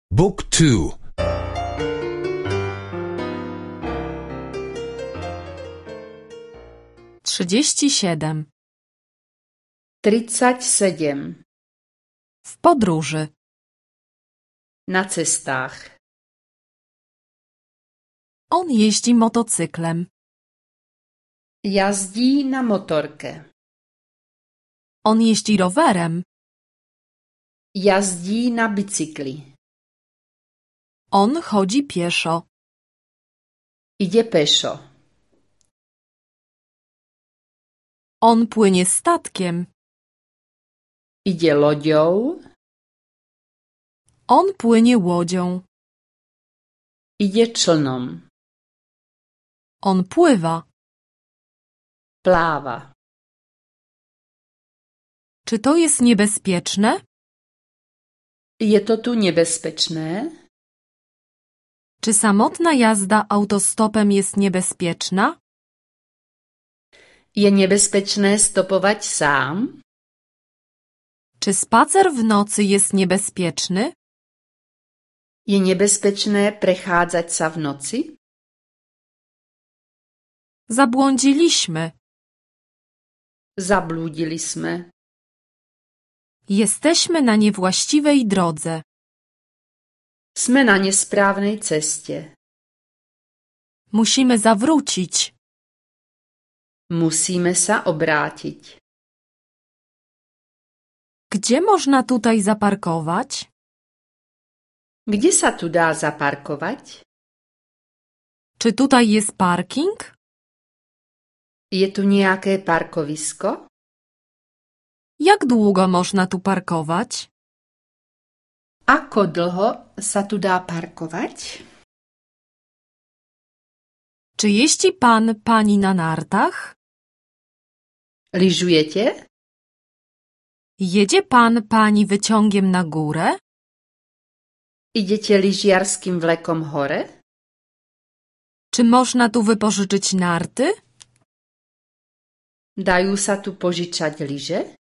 Book 2. 37. 37. W podróży. Na cestách. On jeździ motocyklem. Jazdí na motorce. On jeździ rowerem. Jazdí na bicykli. On chodzi pieszo. Idzie pešo. On płynie statkiem. Idzie loďou. On płynie łodzią. Idzie člnom. On pływa. Pláva. Czy to jest niebezpieczne? Je to tu nebezpečné? Czy samotna jazda autostopem jest niebezpieczna? Je nebezpečné stopovať sám? Czy spacer w nocy jest niebezpieczny? Je nebezpečné prechádzať sa v noci? Zabłądziliśmy. Zablúdili sme. Jesteśmy na niewłaściwej drodze. Sme na nesprávnej ceste. Musimy zawrócić. Musíme sa obrátiť. Gdzie można tutaj zaparkować? Kde sa tu dá zaparkovať? Czy tutaj jest parking? Je tu nejaké parkovisko? Jak długo można tu parkować? Ako dlho sa tu dá parkovať? Czy jeździ pan, pani na nartach? Lyžujete? Jedzie pan, pani wyciągiem na górę? Idete lyžiarským vlekom hore? Czy można tu wypożyczyć narty? Dajú sa tu požičať lyže?